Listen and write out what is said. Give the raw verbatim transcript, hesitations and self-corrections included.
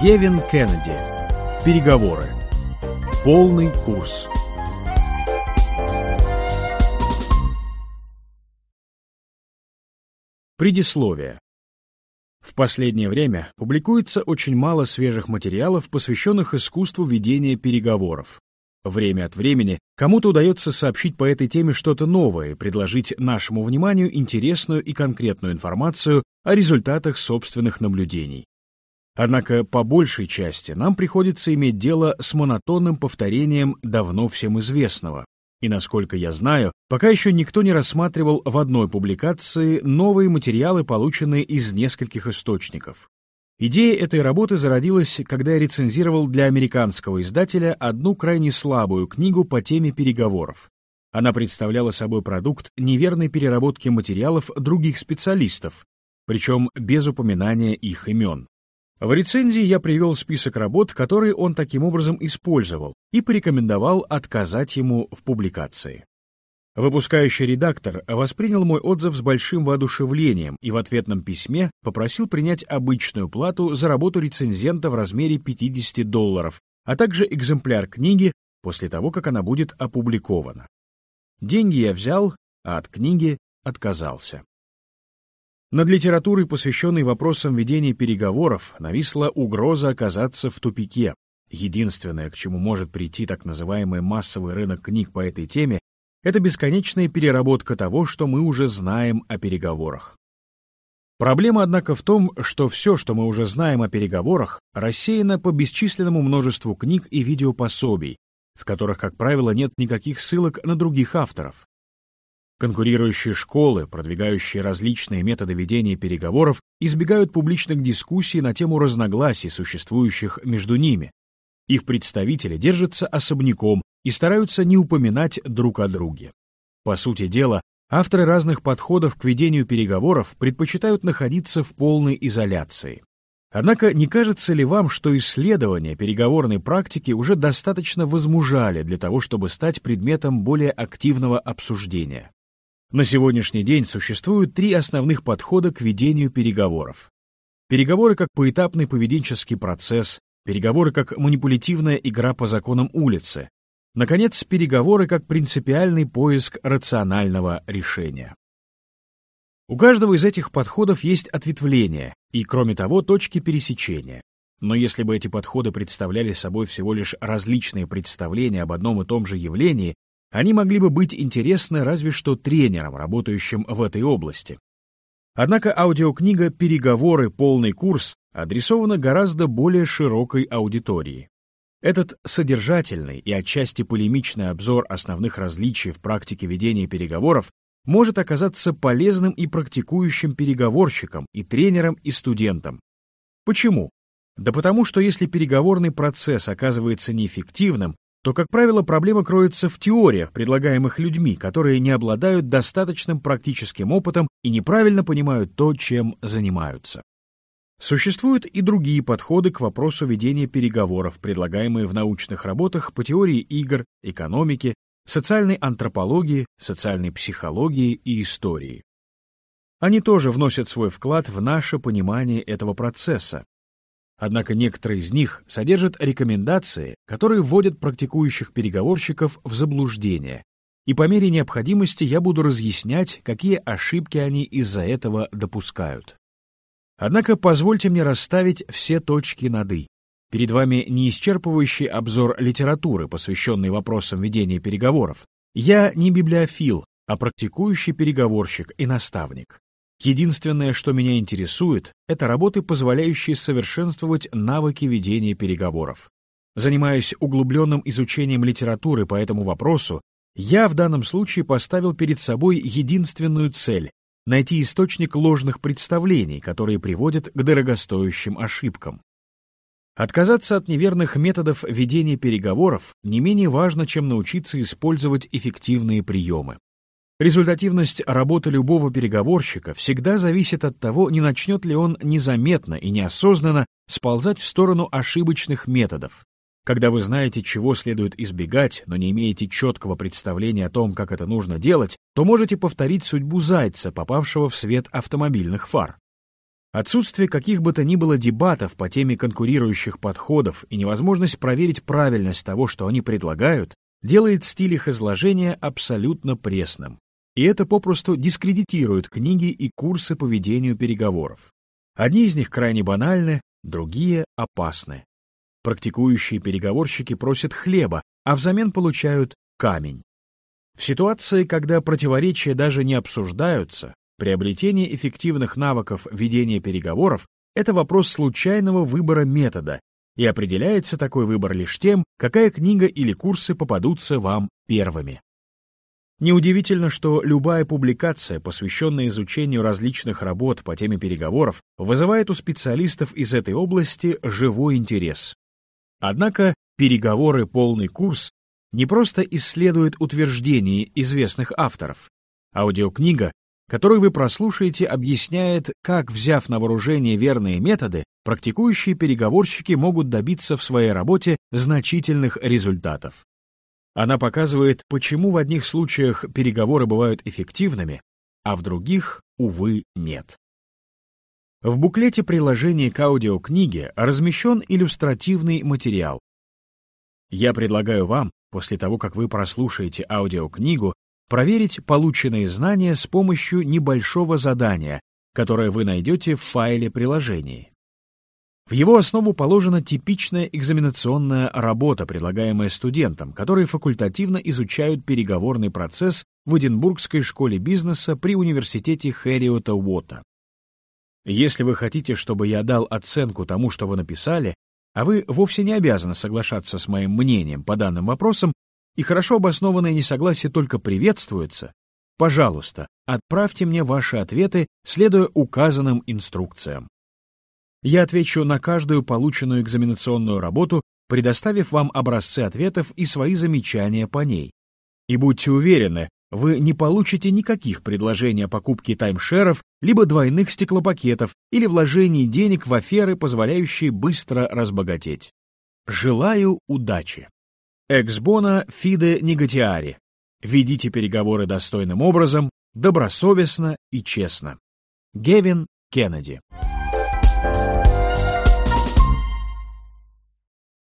Кевин Кеннеди. Переговоры. Полный курс. Предисловие. В последнее время публикуется очень мало свежих материалов, посвященных искусству ведения переговоров. Время от времени кому-то удается сообщить по этой теме что-то новое и предложить нашему вниманию интересную и конкретную информацию о результатах собственных наблюдений. Однако по большей части нам приходится иметь дело с монотонным повторением давно всем известного. И, насколько я знаю, пока еще никто не рассматривал в одной публикации новые материалы, полученные из нескольких источников. Идея этой работы зародилась, когда я рецензировал для американского издателя одну крайне слабую книгу по теме переговоров. Она представляла собой продукт неверной переработки материалов других специалистов, причем без упоминания их имен. В рецензии я привел список работ, которые он таким образом использовал, и порекомендовал отказать ему в публикации. Выпускающий редактор воспринял мой отзыв с большим воодушевлением и в ответном письме попросил принять обычную плату за работу рецензента в размере пятьдесят долларов, а также экземпляр книги после того, как она будет опубликована. Деньги я взял, а от книги отказался. Над литературой, посвященной вопросам ведения переговоров, нависла угроза оказаться в тупике. Единственное, к чему может прийти так называемый массовый рынок книг по этой теме, это бесконечная переработка того, что мы уже знаем о переговорах. Проблема, однако, в том, что все, что мы уже знаем о переговорах, рассеяно по бесчисленному множеству книг и видеопособий, в которых, как правило, нет никаких ссылок на других авторов. Конкурирующие школы, продвигающие различные методы ведения переговоров, избегают публичных дискуссий на тему разногласий, существующих между ними. Их представители держатся особняком и стараются не упоминать друг о друге. По сути дела, авторы разных подходов к ведению переговоров предпочитают находиться в полной изоляции. Однако не кажется ли вам, что исследования переговорной практики уже достаточно возмужали для того, чтобы стать предметом более активного обсуждения? На сегодняшний день существуют три основных подхода к ведению переговоров. Переговоры как поэтапный поведенческий процесс, переговоры как манипулятивная игра по законам улицы, наконец, переговоры как принципиальный поиск рационального решения. У каждого из этих подходов есть ответвления и, кроме того, точки пересечения. Но если бы эти подходы представляли собой всего лишь различные представления об одном и том же явлении, они могли бы быть интересны разве что тренерам, работающим в этой области. Однако аудиокнига «Переговоры. Полный курс» адресована гораздо более широкой аудитории. Этот содержательный и отчасти полемичный обзор основных различий в практике ведения переговоров может оказаться полезным и практикующим переговорщикам, и тренерам, и студентам. Почему? Да потому что если переговорный процесс оказывается неэффективным, то, как правило, проблема кроется в теориях, предлагаемых людьми, которые не обладают достаточным практическим опытом и неправильно понимают то, чем занимаются. Существуют и другие подходы к вопросу ведения переговоров, предлагаемые в научных работах по теории игр, экономике, социальной антропологии, социальной психологии и истории. Они тоже вносят свой вклад в наше понимание этого процесса. Однако некоторые из них содержат рекомендации, которые вводят практикующих переговорщиков в заблуждение, и по мере необходимости я буду разъяснять, какие ошибки они из-за этого допускают. Однако позвольте мне расставить все точки над «и». Перед вами не исчерпывающий обзор литературы, посвященный вопросам ведения переговоров. Я не библиофил, а практикующий переговорщик и наставник. Единственное, что меня интересует, это работы, позволяющие совершенствовать навыки ведения переговоров. Занимаясь углубленным изучением литературы по этому вопросу, я в данном случае поставил перед собой единственную цель — найти источник ложных представлений, которые приводят к дорогостоящим ошибкам. Отказаться от неверных методов ведения переговоров не менее важно, чем научиться использовать эффективные приемы. Результативность работы любого переговорщика всегда зависит от того, не начнет ли он незаметно и неосознанно сползать в сторону ошибочных методов. Когда вы знаете, чего следует избегать, но не имеете четкого представления о том, как это нужно делать, то можете повторить судьбу зайца, попавшего в свет автомобильных фар. Отсутствие каких бы то ни было дебатов по теме конкурирующих подходов и невозможность проверить правильность того, что они предлагают, делает стиль их изложения абсолютно пресным. И это попросту дискредитирует книги и курсы по ведению переговоров. Одни из них крайне банальны, другие опасны. Практикующие переговорщики просят хлеба, а взамен получают камень. В ситуации, когда противоречия даже не обсуждаются, приобретение эффективных навыков ведения переговоров — это вопрос случайного выбора метода, и определяется такой выбор лишь тем, какая книга или курсы попадутся вам первыми. Неудивительно, что любая публикация, посвященная изучению различных работ по теме переговоров, вызывает у специалистов из этой области живой интерес. Однако «Переговоры. Полный курс» не просто исследует утверждения известных авторов. Аудиокнига, которую вы прослушаете, объясняет, как, взяв на вооружение верные методы, практикующие переговорщики могут добиться в своей работе значительных результатов. Она показывает, почему в одних случаях переговоры бывают эффективными, а в других, увы, нет. В буклете приложения к аудиокниге размещен иллюстративный материал. Я предлагаю вам, после того, как вы прослушаете аудиокнигу, проверить полученные знания с помощью небольшого задания, которое вы найдете в файле приложения. В его основу положена типичная экзаменационная работа, предлагаемая студентам, которые факультативно изучают переговорный процесс в Эдинбургской школе бизнеса при университете Херриота-Уотта. Если вы хотите, чтобы я дал оценку тому, что вы написали, а вы вовсе не обязаны соглашаться с моим мнением по данным вопросам, и хорошо обоснованное несогласие только приветствуется, пожалуйста, отправьте мне ваши ответы, следуя указанным инструкциям. Я отвечу на каждую полученную экзаменационную работу, предоставив вам образцы ответов и свои замечания по ней. И будьте уверены, вы не получите никаких предложений о покупке таймшеров, либо двойных стеклопакетов или вложении денег в аферы, позволяющие быстро разбогатеть. Желаю удачи. Ex bono fide negatiari. Ведите переговоры достойным образом, добросовестно и честно. Гевин Кеннеди.